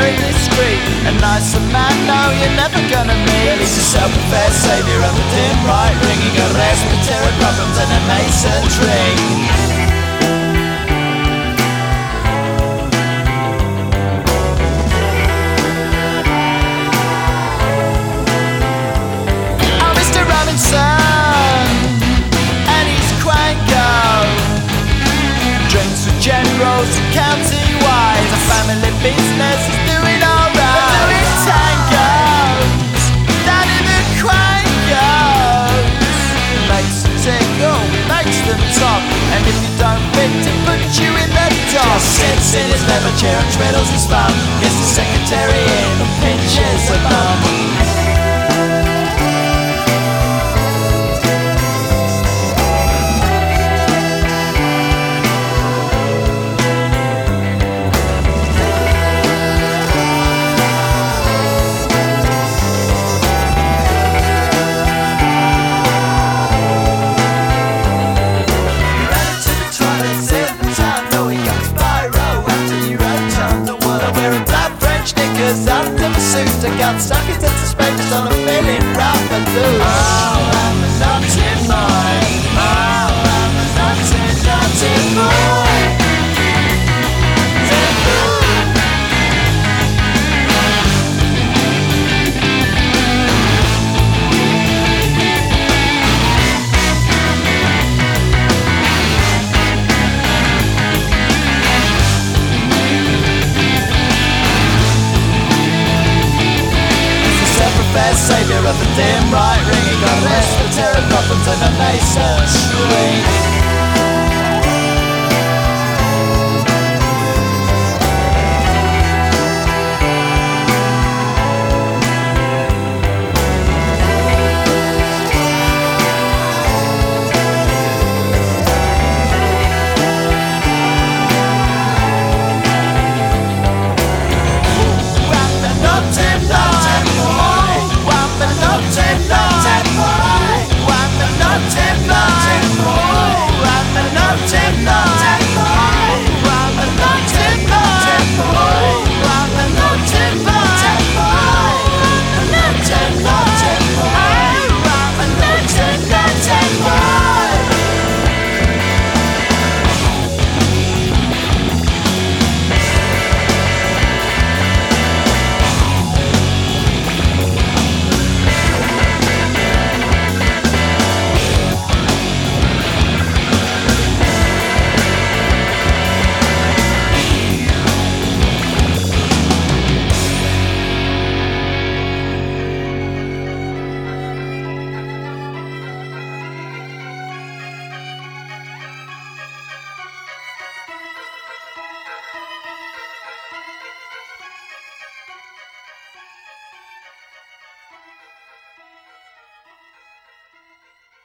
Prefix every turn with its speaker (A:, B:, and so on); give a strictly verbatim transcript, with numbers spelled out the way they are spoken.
A: very discreet, a nicer man, no, you're never gonna meet. He's a self-professed saviour of the dim right, ringing a respiratory problems and a mason tree. Generals and county-wise, a family business is doing alright. We're doing tangos, Danny the Quangos. Makes them tickle, makes them talk, and if you don't fit to put you in the dock. Just sits in his leather chair and twiddles his thumb, gets the secretary in and pinches a bum. After the suit, I got stuck into suspenders on a feeling rough and loose. Oh, I'm a naughty boy. Oh, I'm a naughty, naughty boy. Saviour of the dim right, ringing on respiratory problems and a mason tree.